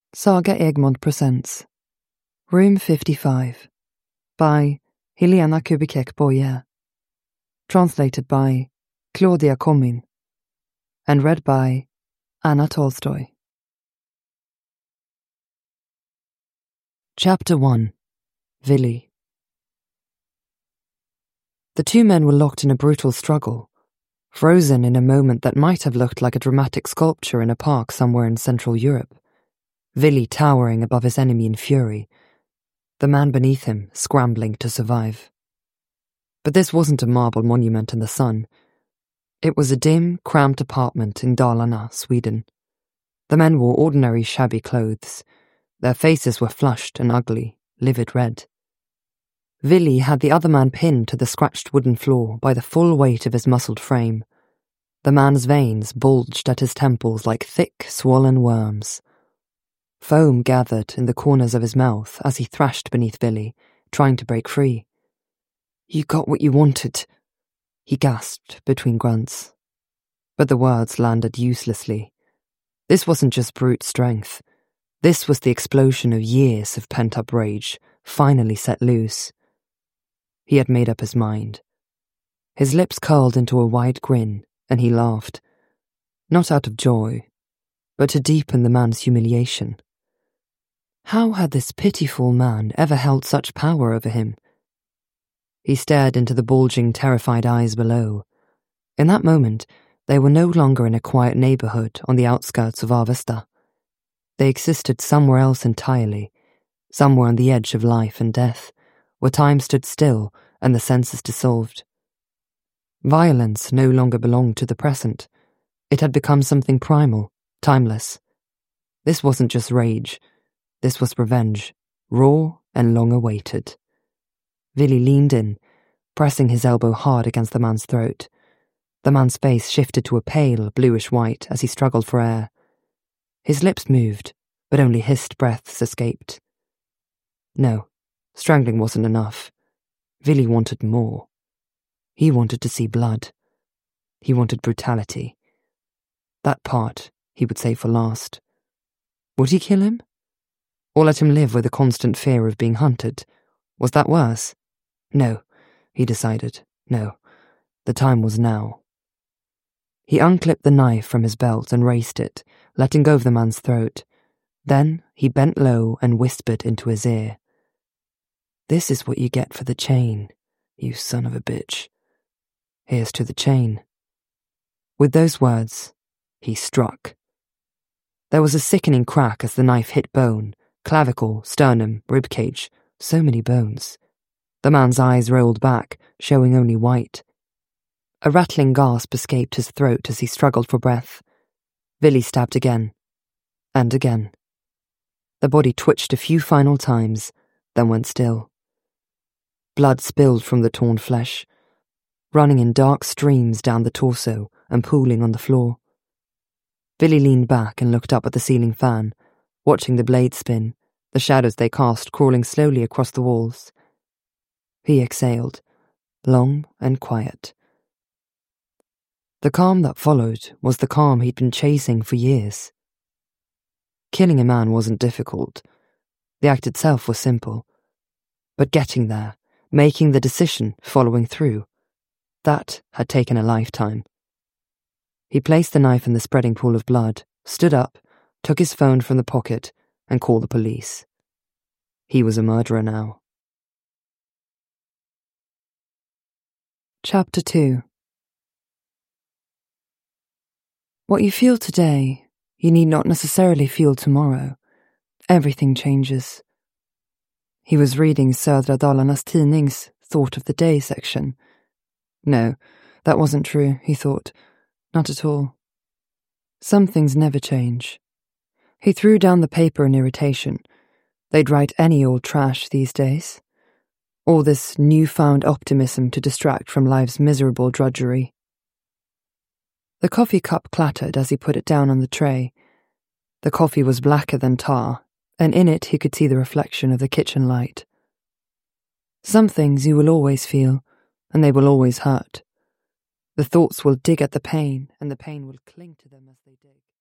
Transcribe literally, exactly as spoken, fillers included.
Saga Egmont presents Room fifty-five by Helena Kubikek Boyer, translated by Claudia Komin, and read by Anna Tolstoy. Chapter one. Vili. The two men were locked in a brutal struggle, frozen in a moment that might have looked like a dramatic sculpture in a park somewhere in Central Europe. Vili towering above his enemy in fury, the man beneath him scrambling to survive. But this wasn't a marble monument in the sun. It was a dim, cramped apartment in Dalarna, Sweden. The men wore ordinary shabby clothes. Their faces were flushed and ugly, livid red. Vili had the other man pinned to the scratched wooden floor by the full weight of his muscled frame. The man's veins bulged at his temples like thick, swollen worms. Foam gathered in the corners of his mouth as he thrashed beneath Vili, trying to break free. "You got what you wanted," he gasped between grunts. But the words landed uselessly. This wasn't just brute strength. This was the explosion of years of pent-up rage, finally set loose. He had made up his mind. His lips curled into a wide grin, and he laughed. Not out of joy, but to deepen the man's humiliation. How had this pitiful man ever held such power over him? He stared into the bulging, terrified eyes below. In that moment, they were no longer in a quiet neighborhood on the outskirts of Avesta. They existed somewhere else entirely, somewhere on the edge of life and death, where time stood still and the senses dissolved. Violence no longer belonged to the present. It had become something primal, timeless. This wasn't just rage. This was revenge, raw and long-awaited. Vili leaned in, pressing his elbow hard against the man's throat. The man's face shifted to a pale, bluish-white as he struggled for air. His lips moved, but only hissed breaths escaped. No, strangling wasn't enough. Vili wanted more. He wanted to see blood. He wanted brutality. That part he would save for last. Would he kill him? Or let him live with the constant fear of being hunted? Was that worse? No, he decided. No, the time was now. He unclipped the knife from his belt and raised it, letting go of the man's throat. Then he bent low and whispered into his ear. "This is what you get for the chain, you son of a bitch. Here's to the chain." With those words, he struck. There was a sickening crack as the knife hit bone, clavicle, sternum, ribcage, so many bones. The man's eyes rolled back, showing only white. A rattling gasp escaped his throat as he struggled for breath. Vili stabbed again, and again. The body twitched a few final times, then went still. Blood spilled from the torn flesh, running in dark streams down the torso and pooling on the floor. Vili leaned back and looked up at the ceiling fan, watching the blade spin, the shadows they cast crawling slowly across the walls. He exhaled, long and quiet. The calm that followed was the calm he'd been chasing for years. Killing a man wasn't difficult. The act itself was simple. But getting there, making the decision, following through, that had taken a lifetime. He placed the knife in the spreading pool of blood, stood up, took his phone from the pocket, and called the police. He was a murderer now. Chapter two. What you feel today, you need not necessarily feel tomorrow. Everything changes. He was reading Södra Dalarnas Tidning's Thought of the Day section. No, that wasn't true, he thought. Not at all. Some things never change. He threw down the paper in irritation. They'd write any old trash these days. All this newfound optimism to distract from life's miserable drudgery. The coffee cup clattered as he put it down on the tray. The coffee was blacker than tar, and in it he could see the reflection of the kitchen light. Some things you will always feel, and they will always hurt. The thoughts will dig at the pain, and the pain will cling to them as they dig.